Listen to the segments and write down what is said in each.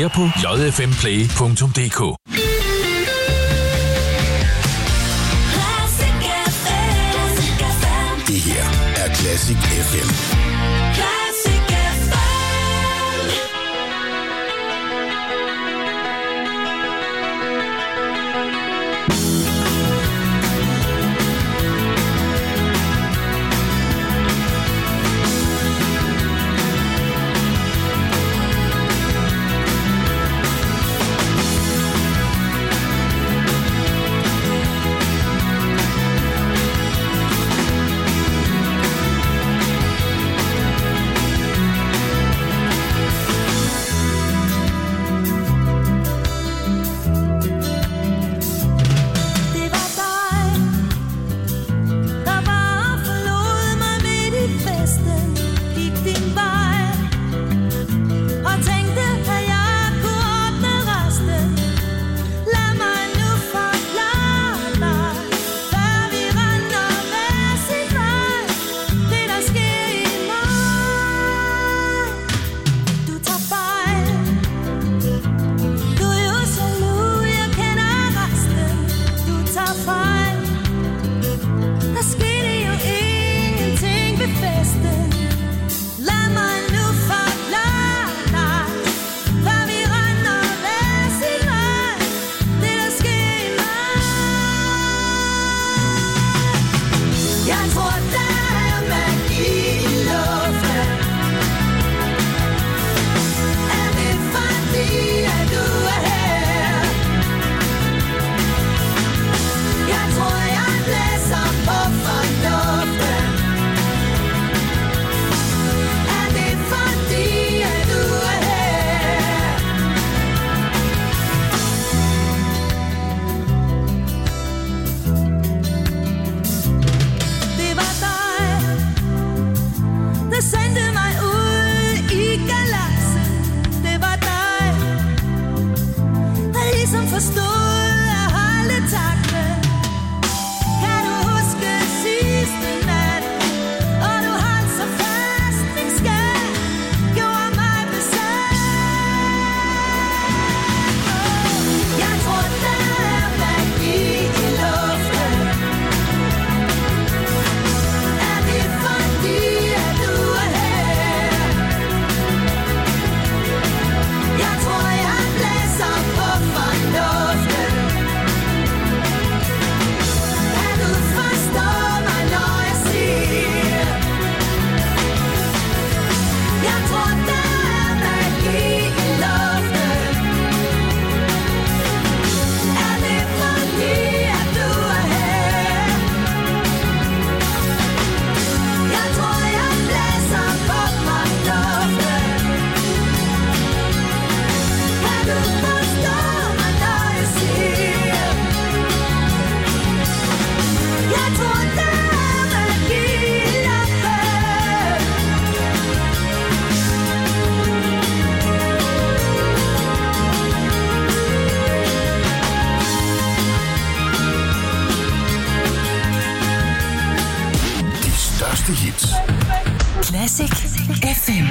mere på jfmplay.dk. Det her er Classic FM. Classic FM.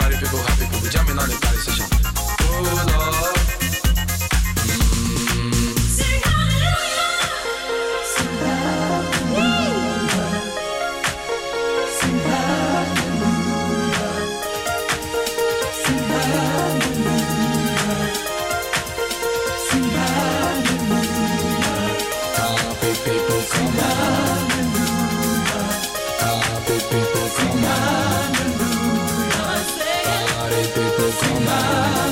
party people, happy people, jamming on the party session. Oh Lord. Sing hallelujah. Sing hallelujah. Sing hallelujah. Sing hallelujah. Sing hallelujah. Happy people come on. Happy people come on. Party people come on.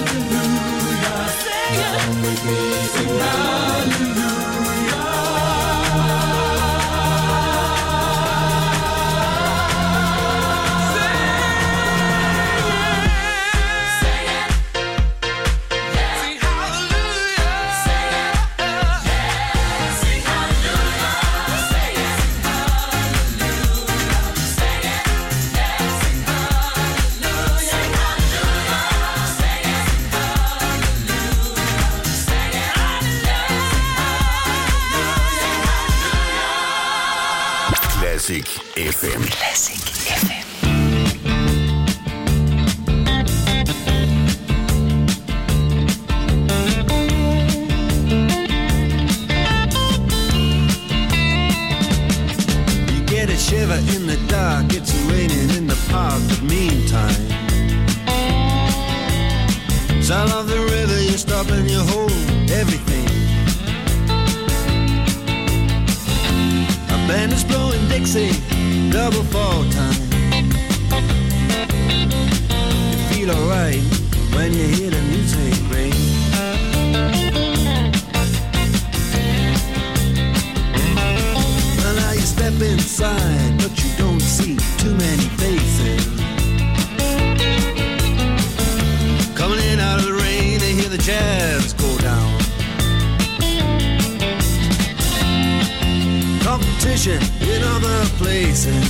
Come with me, sing hallelujah. Classic FM. Classic FM. You get a shiver in the dark, it's raining in the park, but meantime, sound of the river, you stop and you hold everything. Band is blowing Dixie, double fall time. You feel alright when you hear the music ring. Well, now you step inside, but you don't see too many faces. Coming in out of the rain, they hear the jazz go down. Competition in other places,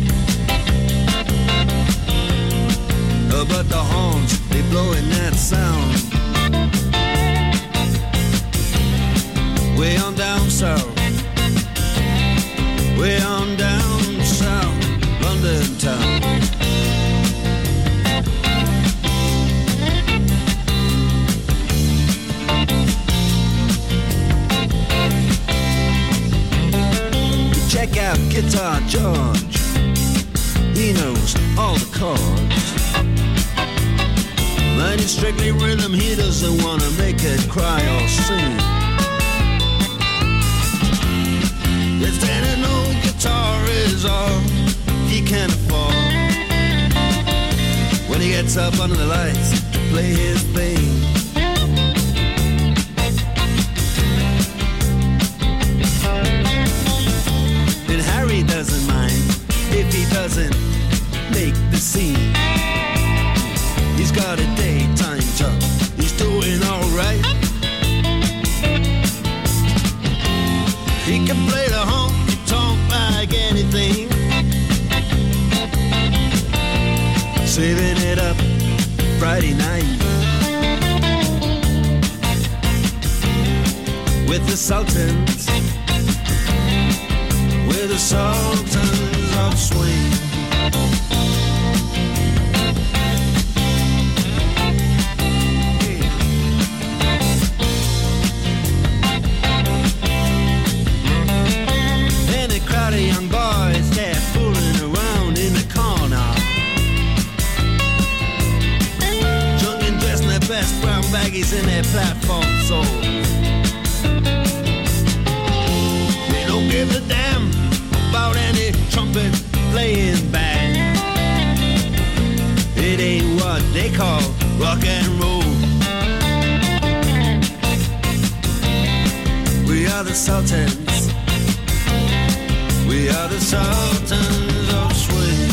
but the horns, they blowing that sound. Way on down south, way on down south, London town. Check out Guitar George, he knows all the chords. But it's strictly rhythm, he doesn't want to make it cry or sing. If then an old guitar is all he can afford, when he gets up under the lights to play his thing, Harry doesn't mind if he doesn't make the scene. He's got a daytime job, he's doing alright. He can play the honky-tonk like anything, saving it up Friday night with the Sultans. We're the Sultans of Swing. And a crowd of young boys, they're fooling around in the corner, drunk and dressed in their best brown baggies in their platform soles. They don't give a damn about any trumpet playing band. It ain't what they call rock and roll. We are the Sultans, we are the Sultans of Swing.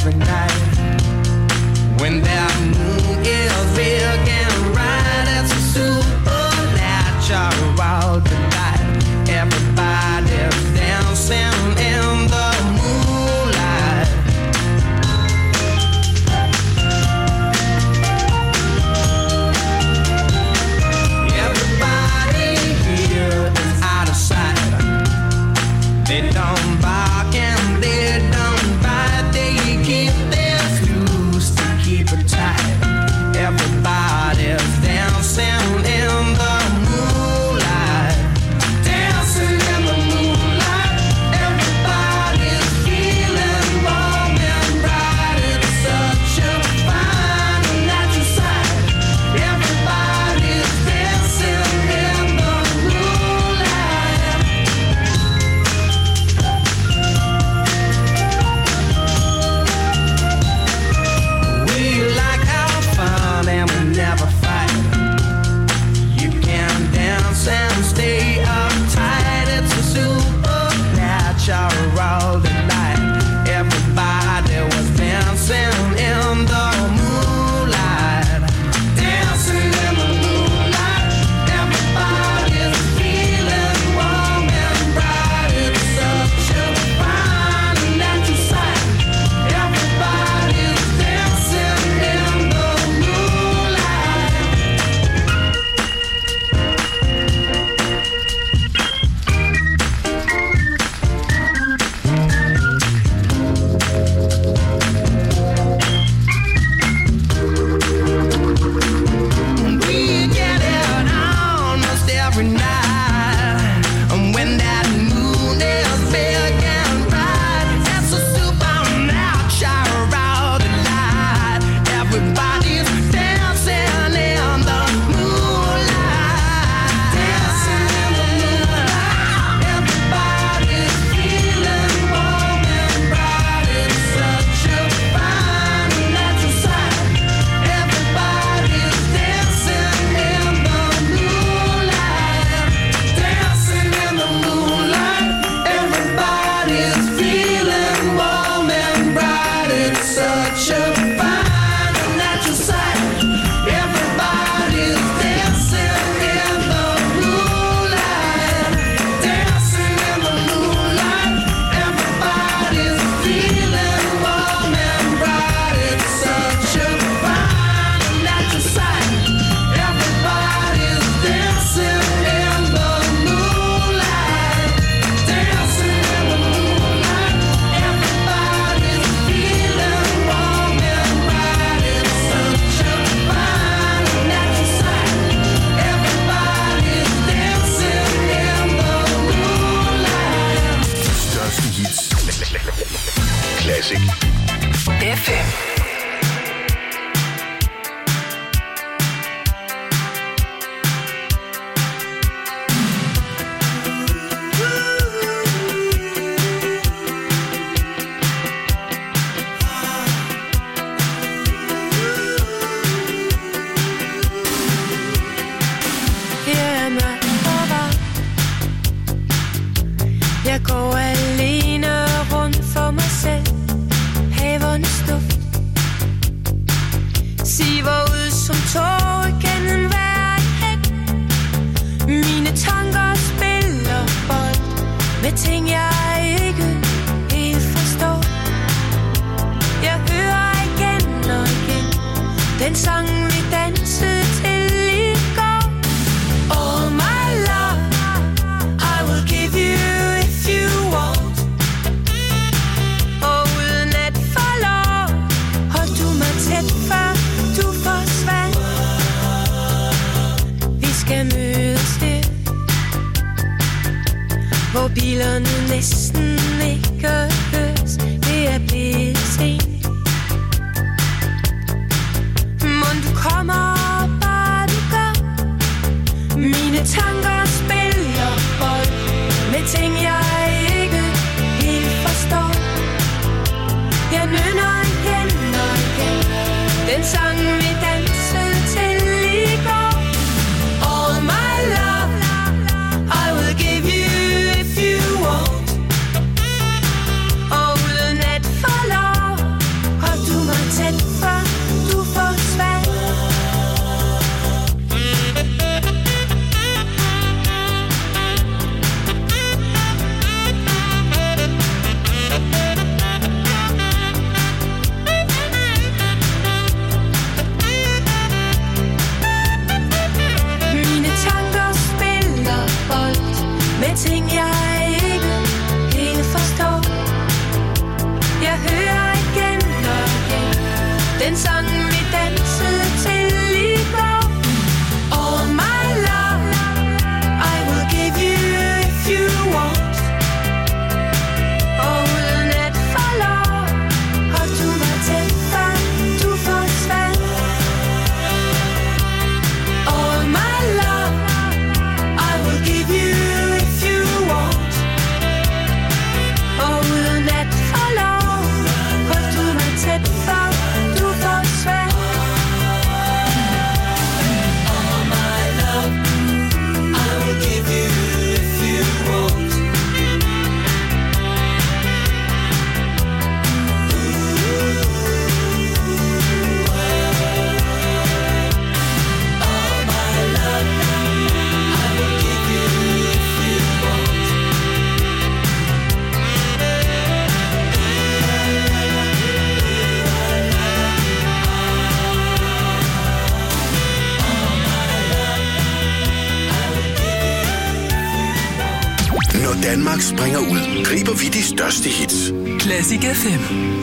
every night. When that moon is big and bright, it's a supernatural delight. Everybody's dancing in the moonlight. Everybody here is out of sight. They don't bark and they don't bite. They keep their screws to keep it tight. Everybody's dancing in the moonlight. Dancing in the moonlight. Everybody's feeling warm and bright. It's such a fine and natural sight. Everybody's dancing in the moonlight. We like our fun and we never fight. You can dance and stay uptight. It's a supernatural delight. Everybody was dancing in the moonlight. Dancing in the moonlight. Everybody's feeling warm and bright. It's such a fine and natural sight. Everybody's dancing in the moonlight. We get it almost every night. And when that moon is big and bright, it's a supernatural delight. Everybody's dancing in the moonlight. Dancing in the moonlight. Everybody's feeling warm and bright. It's such a fine and natural sight. Everybody's dancing in the moonlight. Dancing in the moonlight. Everybody's feeling warm and bright. It's such a fine and natural sight. Everybody's dancing in the moonlight. Dancing in the moonlight. Everybody's feeling warm and bright. It's such a fine and natural sight. Everybody's dancing in the moonlight. Dancing in the moonlight. Everybody's feeling warm and bright. It's such a fine and natural sight. Everybody's dancing in the moonlight. Største hits. Classic. FM. Hjemme over. Jeg går alene rundt for mig selv. Havernes duft siver ud som tårer gennem hver hæk. Mine tanker spiller bold med ting jeg ikke helt forstår. Jeg hører igen og igen den sang vi dansede til i går. All my love I will give you if you want. Og uden at forlore hold du mig tæt før du forsvandt. Vi skal mødes der hvor bilerne næsten ikke høres. Det er blevet sent. Mon du kommer bare du gør. Mine tanker spiller bold med ting jeg ikke helt forstår. Jeg nynner igen og igen den sang vi dansede til i går. All my love I will give you if you want. Og uden at forlore Danmark springer ud, griber vi de største hits. Classic FM.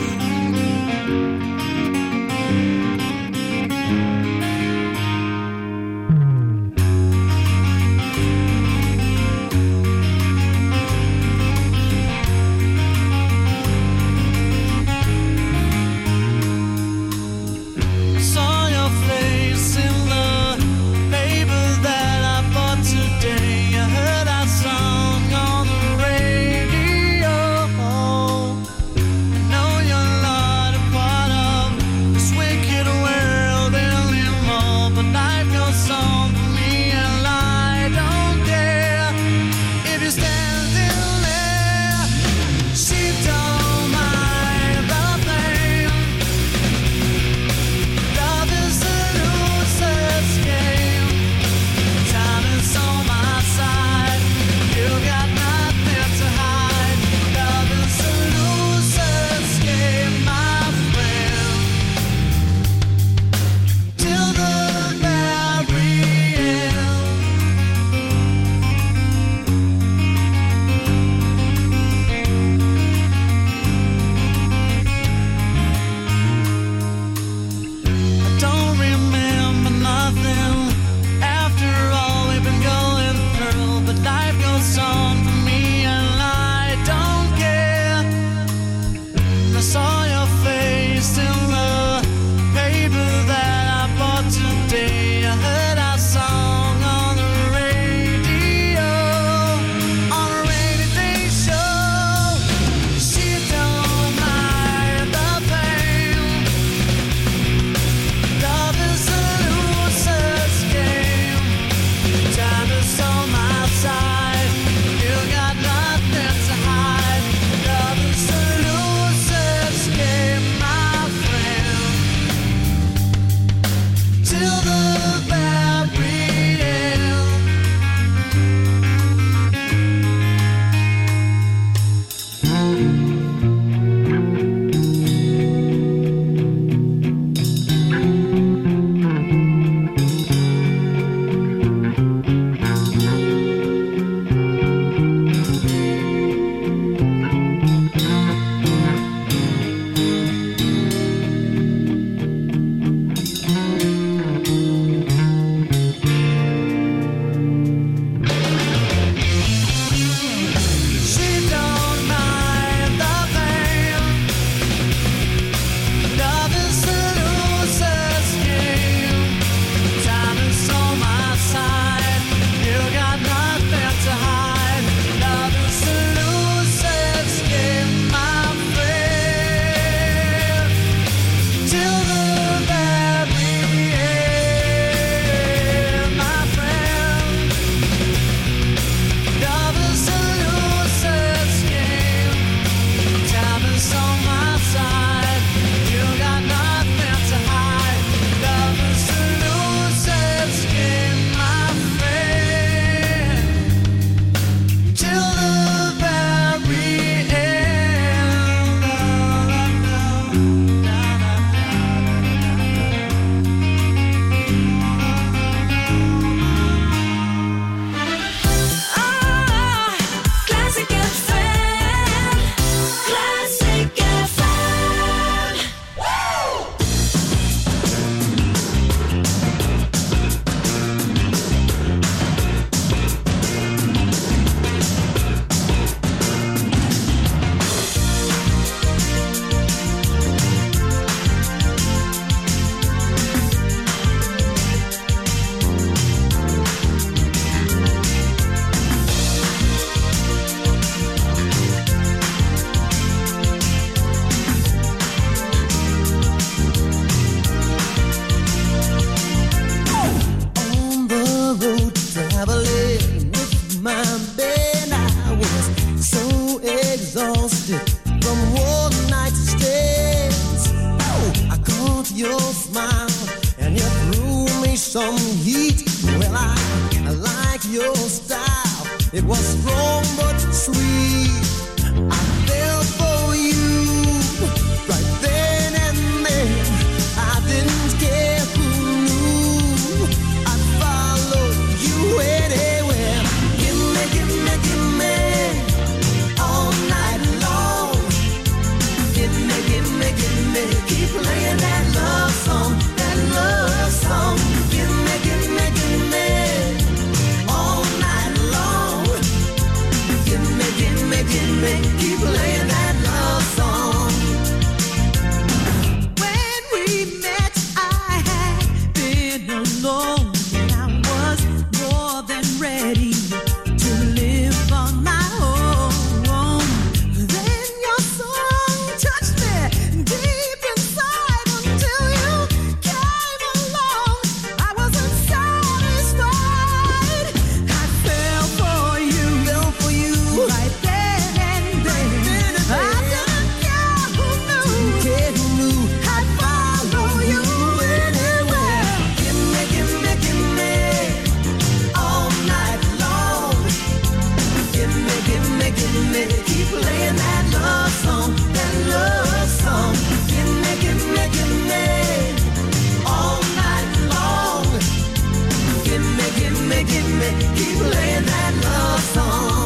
some heat. Well, I like your style. It was strong but sweet. I fell for you right then and there. I didn't care who knew. I'd follow you anywhere. Give me, give me, give me keep playing that love song. When we met, I had been alone, and I was more than ready to live on my own. Then your song touched me deep inside until you came along. I wasn't satisfied. I fell for you right then and there. I didn't care who knew. I'd follow you anywhere. Give me all night long. Give me, keep playing that love song, that love song. Give me all night long. Give me, keep playing that love song.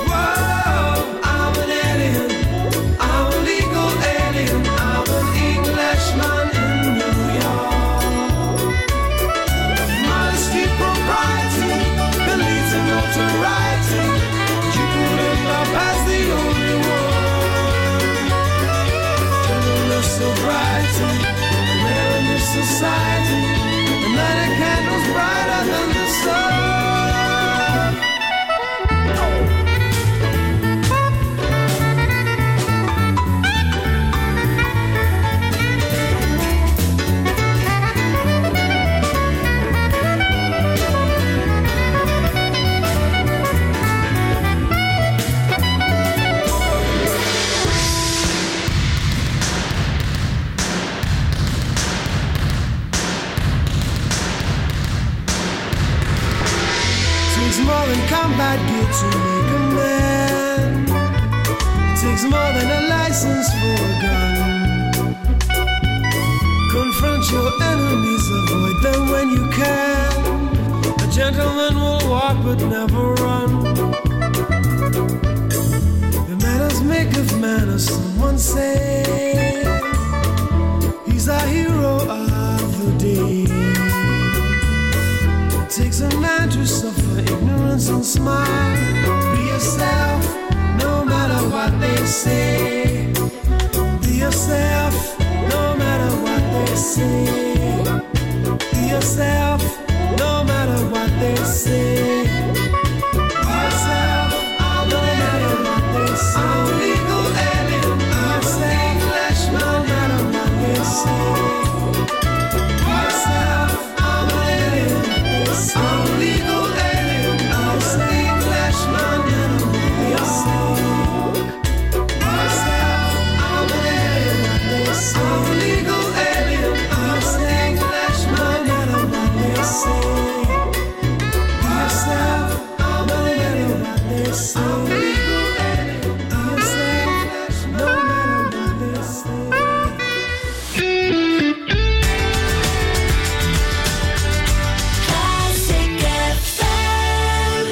I'm an Englishman in New York. more than combat gear to make a man. It takes more than a license for a gun. Confront your enemies, avoid them when you can. A gentleman will walk but never run. The manners make of manners, someone say. He's a hero of the day. It takes a man to suffer ignorance and smile. Be yourself, no matter what they say. Be yourself, no matter what they say. Be yourself, no matter what they say. Be yourself, no matter what they say. I'm a legal alien, I'm a English, no matter what they say. Be yourself, I'm an alien. I'm a legal alien, I'm a English, no matter what they say. Be yourself, I'm an alien. I'm a legal alien, I'm a English, no matter what they say. Be yourself, I'm an alien. I'm a legal alien, I'm a English, no matter what they say. Classic FM.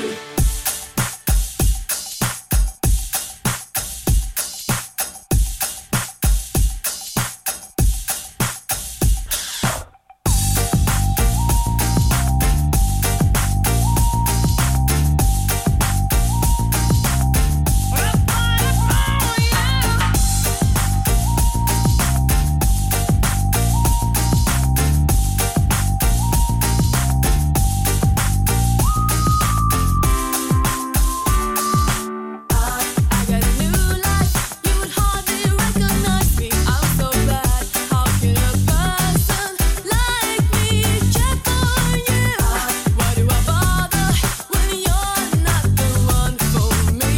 I got a new life, you would hardly recognize me. I'm so bad, how can a person like me check on you? Why do I bother when you're not the one for me?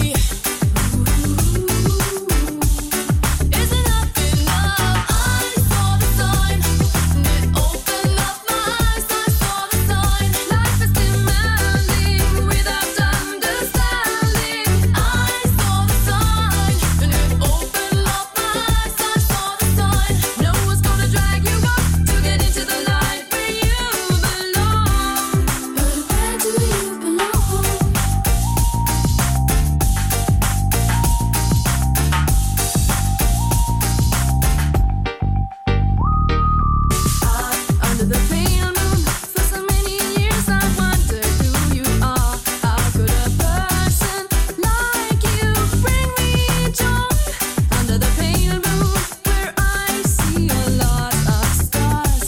Is enough enough? I saw the sign, and it opened up my eyes. I saw the sign, life is demanding without understanding. I saw the sign, and it opened up my eyes. I saw the sign, no one's gonna drag you up to get into the light where you belong. But where do you belong? Under the pale moon, for so many years I wondered who you are. How could a person like you bring me joy? Under the pale moon, where I see a lot of stars.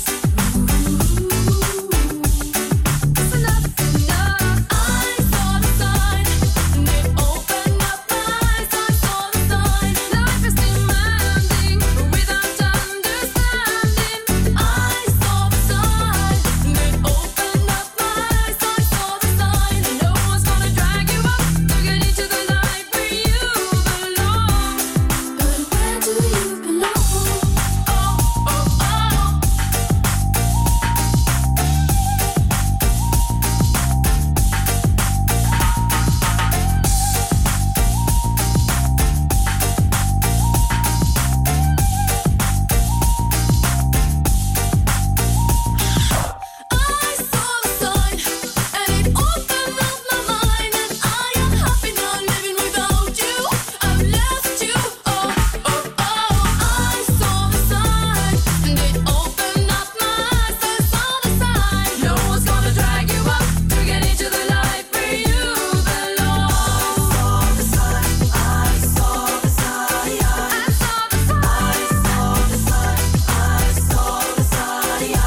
It's enough enough. I saw the sign, and it opened up my eyes. I saw the sign, life is demanding without understanding. I saw the sign, and it opened up my eyes. I saw the sign, no one's gonna drag you up to get into the light where you belong. But where do you belong? Oh, oh, oh. I saw the sign, and it opened up my mind, and I am happy now living without you. I've left you. Oh, oh, oh. I saw the sign, and it opened up my eyes. I saw the sign. No one's gonna drag you up to get into the light where you belong. I saw the sign. I saw the sign. I saw the sign. I saw the sign. I saw the sign. I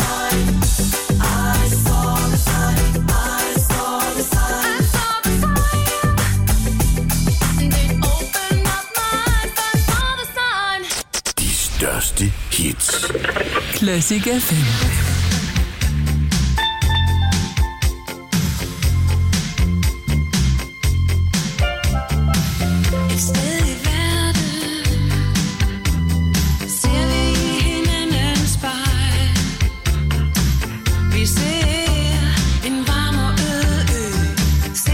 saw the sign, I saw the sign, I saw the sign, and it opened up my eyes. I saw the sign. De største hits. Classic FM. Et sted i verden ser vi hinandens spejl. Vi ser en varm og øde ø.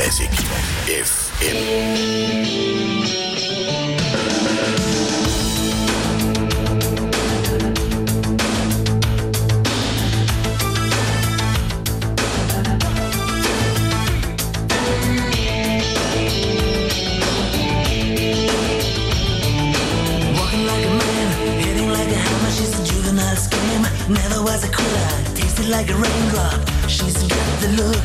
Classic FM. Never was a quitter, tasted like a raindrop. She's got the look.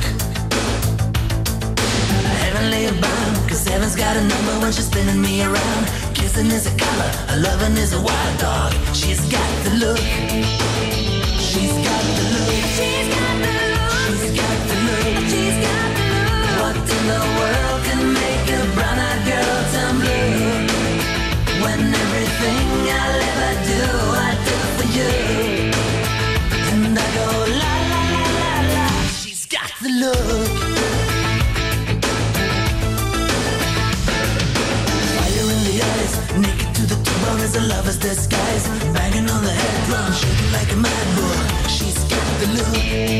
Heavenly bound, cause heaven's got a number when she's spinning me around. Kissing is a color, a loving is a wild dog. She's got the look. She's got the look. She's got the look. She's got the look. She's got the look. What in the world can make a brown-eyed girl turn blue? When everything I'll ever do, I do for you. And I go la la la la la. She's got the look. Fire in the eyes, naked to the bone as a lover's disguise. Banging on the head drum, shaking like a mad bull. She's got the look.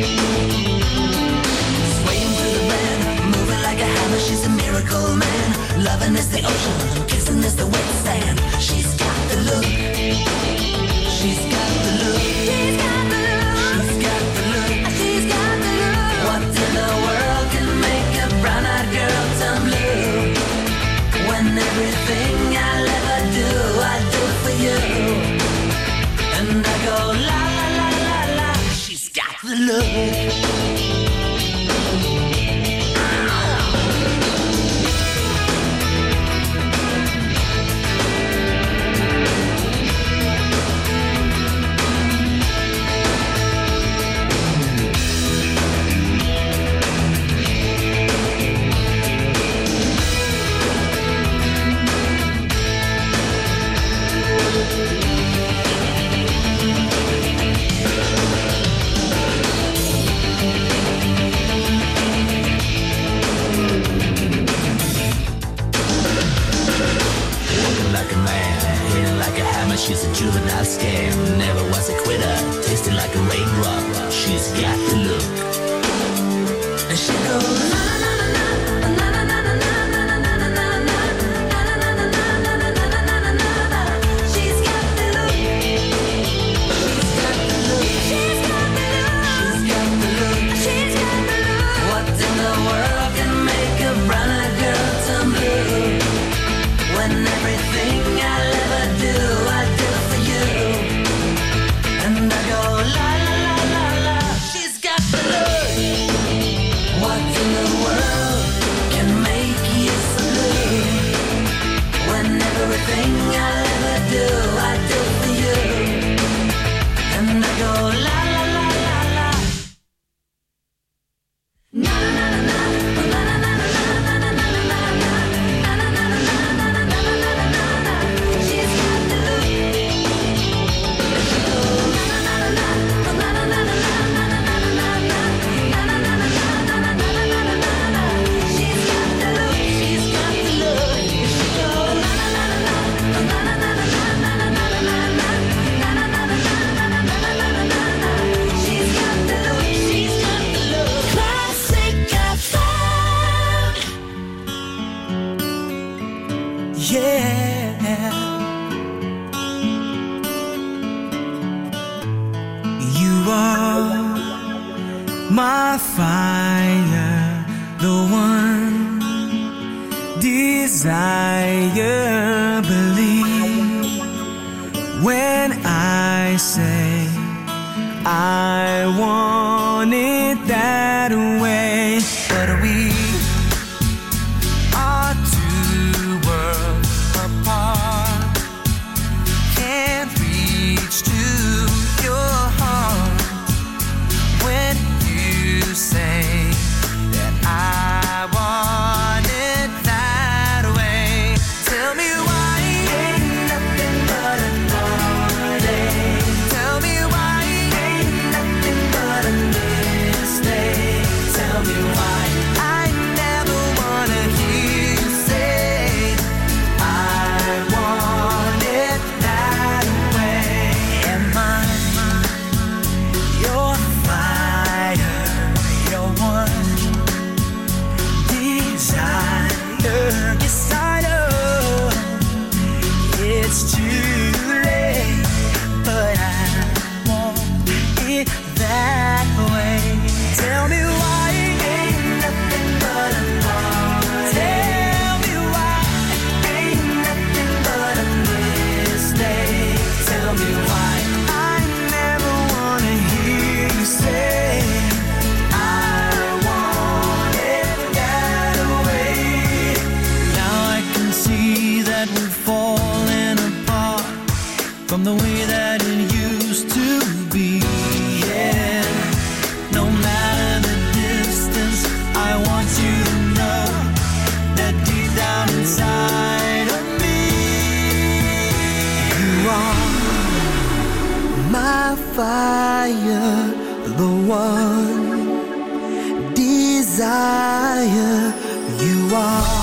Swaying through the band, moving like a hammer. She's a miracle man. Loving is the ocean, kissing is the wet sand. She's got the look. She's got the look. She's got the look. She's got the look. She's got the look. What in the world can make a brown-eyed girl turn blue? When everything I'll ever do, I do for you. And I go la la la la la. She's got the look. She's a juvenile scam, never was a quitter, tasting like a raindrop. She's got the look. And she goes na na na na na na na na na na na na na. She's got the look. She's got the look. She's got the look. She's got the look. She's got the look. What in the world can make a brown-eyed girl turn blue? When everything I'll ever do, I do for you. And I go la la la la la. She's got the look. What in desire, the one desire you are.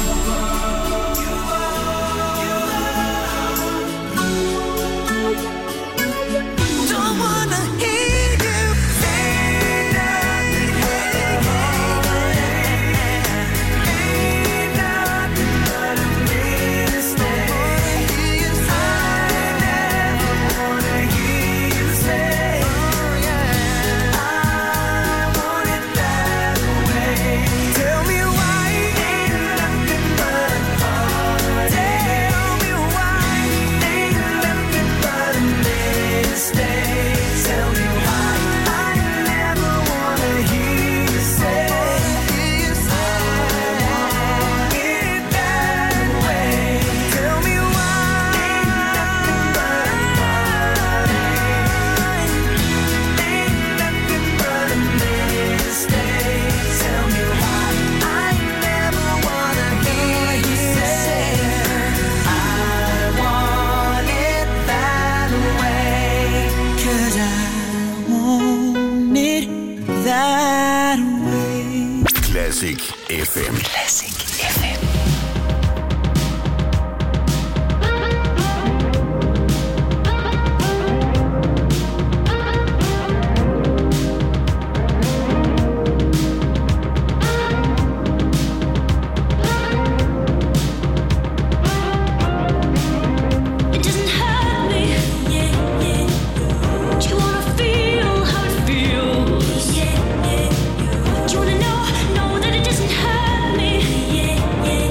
Classic FM. Classic FM. Yeah.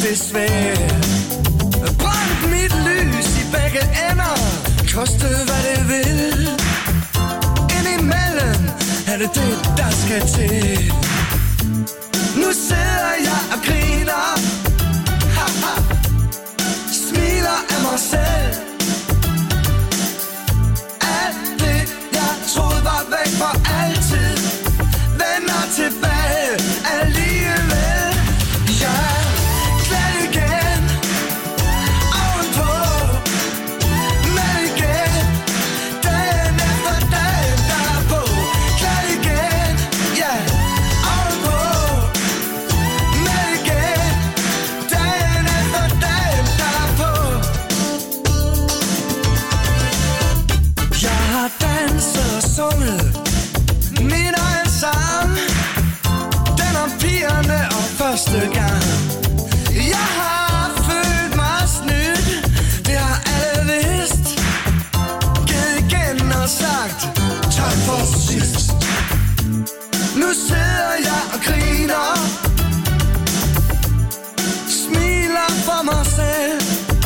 besvær. Brænd mit lys i begge ender, koste hvad det vil. Indimellem er det det, der skal til. Nu sidder jeg og griner, haha, smiler af mig selv. Alt det, jeg troede var væk for altid, vender tilbage alligevel. Jeg er glad igen, ovenpå, med igen, dagen efter dagen derpå. Glad igen, ja, ovenpå, med igen, dagen efter dagen derpå. Jeg har danset og sunget min egen sang, den om pigerne og første gang. Jeg har følt mig snydt, det har alle vidst. Givet igen og sagt tak for sidst. Nu sidder jeg og griner, smiler for mig selv.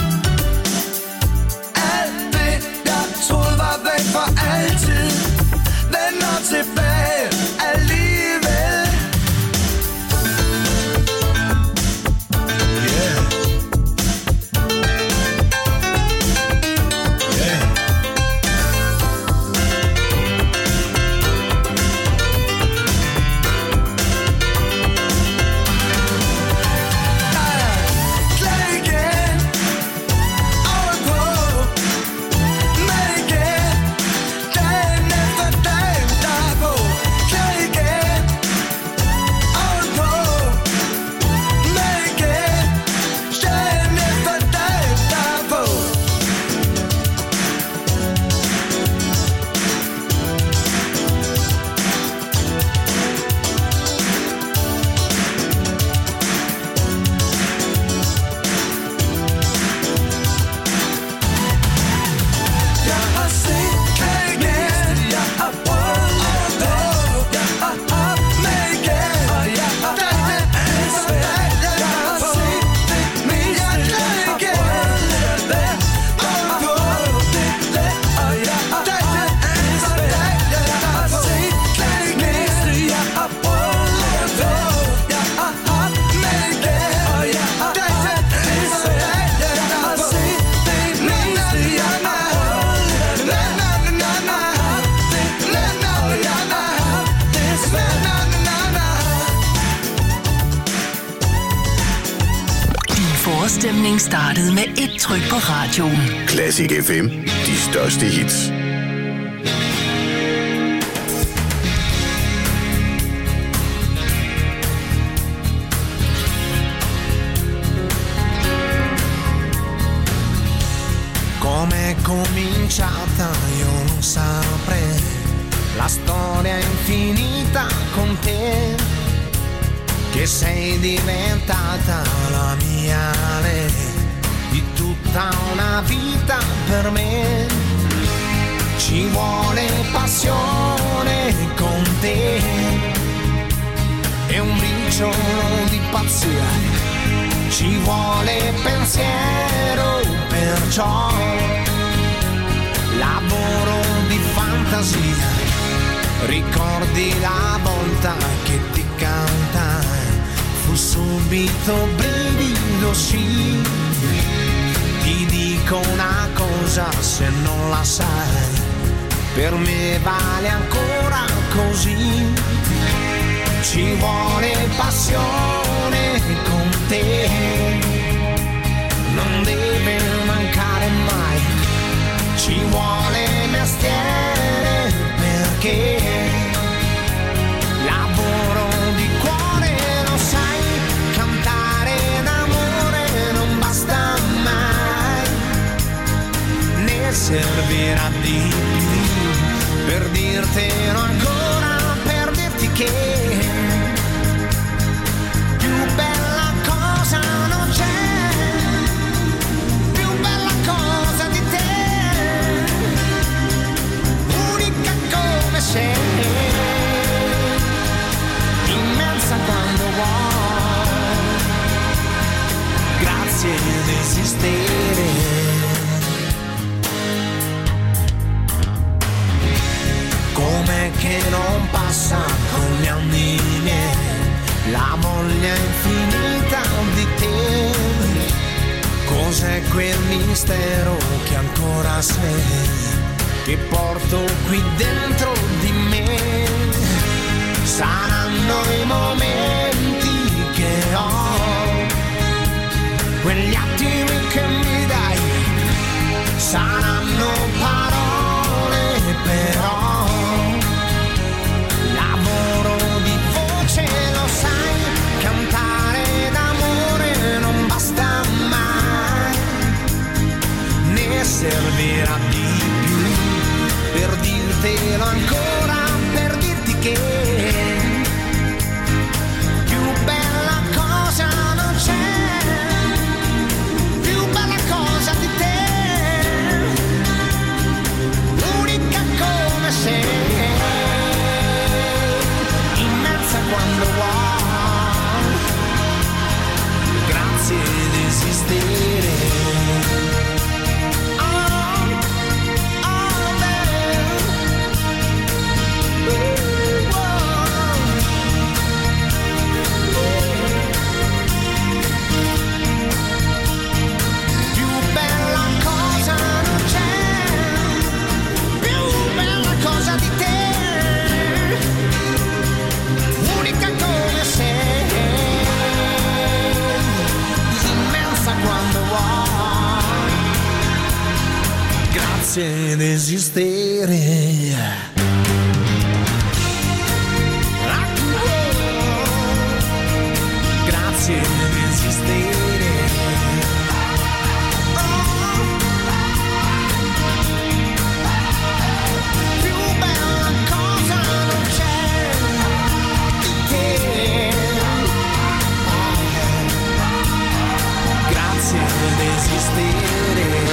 Alt det, jeg troede var væk for altid, vender tilbage alligevel. Yeah. Yeah. Glad igen, ovenpå, med igen, dagen efter dagen derpå. Glad igen, ovenpå, med igen, dagen efter dagen derpå. Jeg har set glad igen, jeg har prøvet det, jeg har haft med igen, og jeg har dagen efter dagen. Jeg har set det meste, jeg har prøvet det, ovenpå det let, og jeg har dagen efter dagen. Jeg har set glad igen, jeg har prøvet det, jeg har haft med igen, og jeg har dagen efter dagen. Jeg har set det meste, jeg har Din forestemning startede med et tryk på radioen. Classic FM. De største hits. Come è cominciata io non saprei, la storia è infinita con te, che sei diventata la mia lei, di tutta una vita per me. Ci vuole passione con te e un briciolo di pazzia, ci vuole pensiero, perciò lavoro di fantasia. Ricordi la volta che ti cantai, fu subito brivido, sì. Ti dico una cosa se non la sai, per me vale ancora così. Ci vuole passione con te, non deve mancare mai. Ci vuole mestiere perché lavoro di cuore, lo sai, cantare d'amore non basta mai, ne servirà di più per dirtelo ancora, per dirti che più bella cosa non c'è, più bella cosa di te, unica come sei, immensa quando vuoi, grazie di esistere. Com'è che non passa con gli anni miei la voglia infinita di te? Cos'è quel mistero che ancora sei, che porto qui dentro di me? Saranno i momenti che ho, quegli attimi che mi dai, saranno parole però, lavoro di voce, lo sai, cantare d'amore non basta mai, ne servirà di più per dirtelo ancora, per dirti che più bella cosa non c'è, più bella cosa di te, unica come sei, immensa quando vuoi, grazie di esistere. Grazie di esistere. Grazie di esistere. Più bella cosa non c'è di te. Grazie di esistere.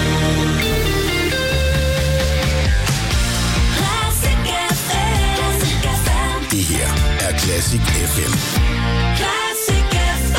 Det her er Classic FM. Classic FM.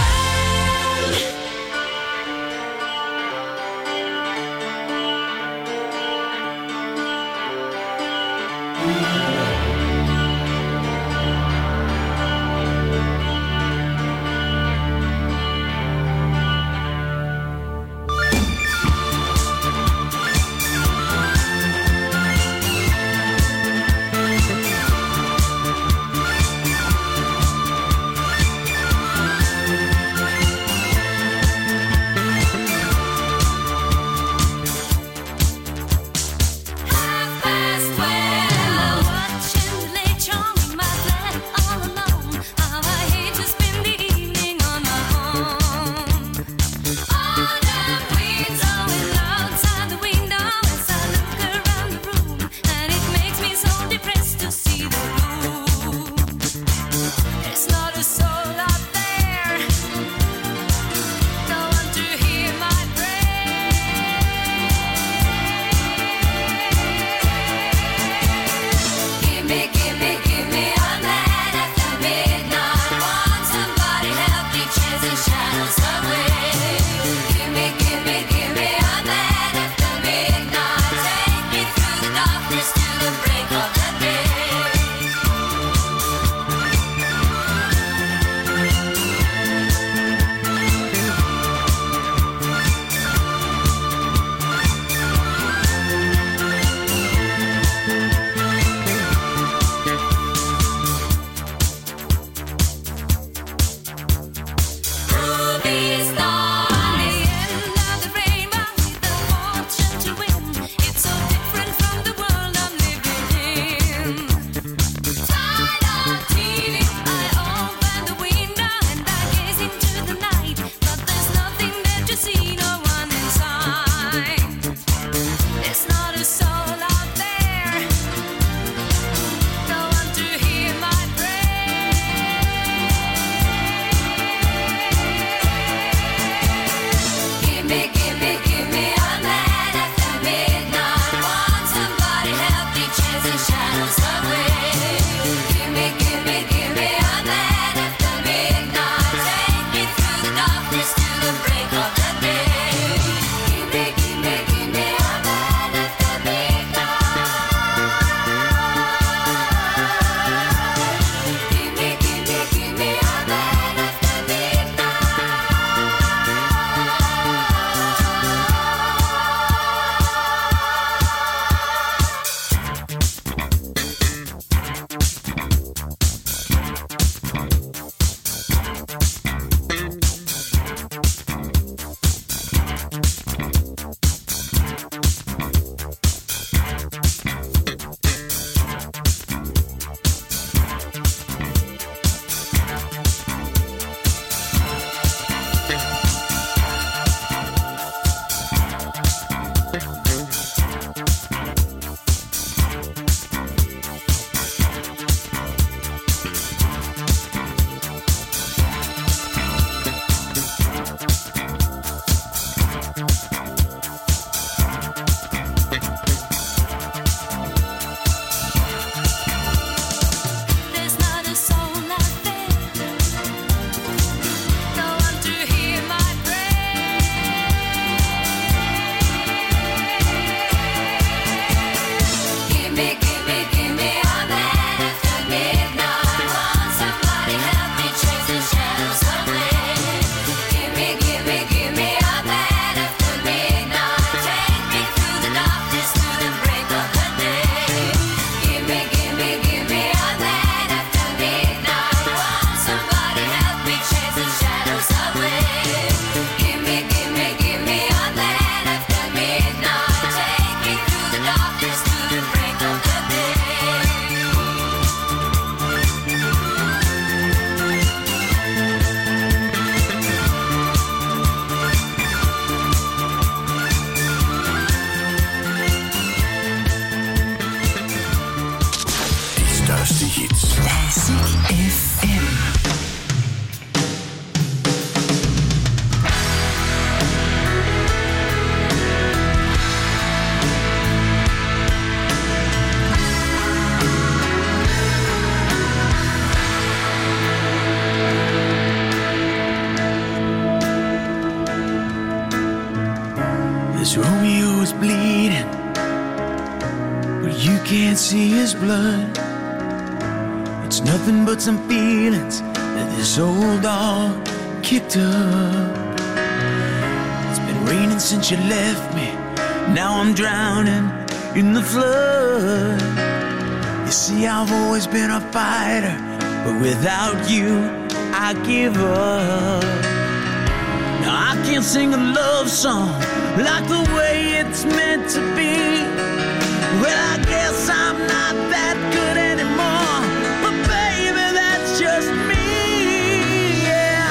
Romeo is bleeding, but you can't see his blood. It's nothing but some feelings that this old dog kicked up. It's been raining since you left me. Now I'm drowning in the flood. You see, I've always been a fighter, but without you, I give up. Now I can't sing a love song like the way it's meant to be. Well, I guess I'm not that good anymore, but baby, that's just me. Yeah,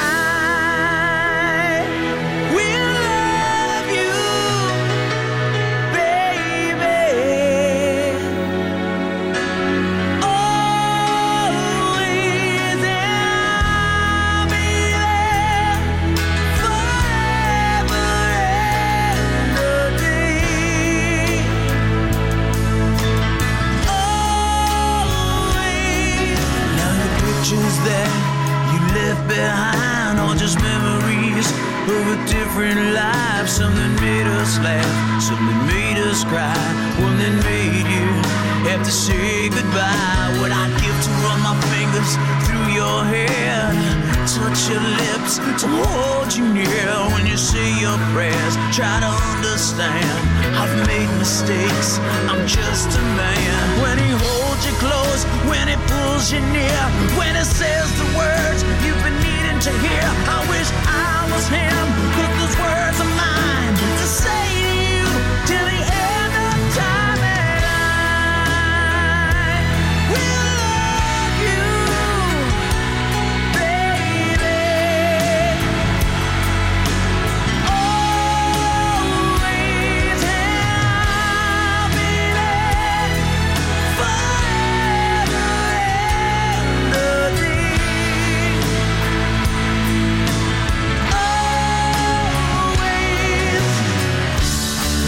I will love you, baby, always, and I'll be there forever and a day. Always. Now the pictures that you left behind are just memories of a different life. Something made us laugh, something made us cry, one that made you have to say goodbye. What I'd give to run my fingers through your hair, touch your lips, to hold you near when you say your prayers. Try to understand, I've made mistakes, I'm just a man. When he holds you close, when he pulls you near, when he says the words you've been needing to hear, I wish I was him.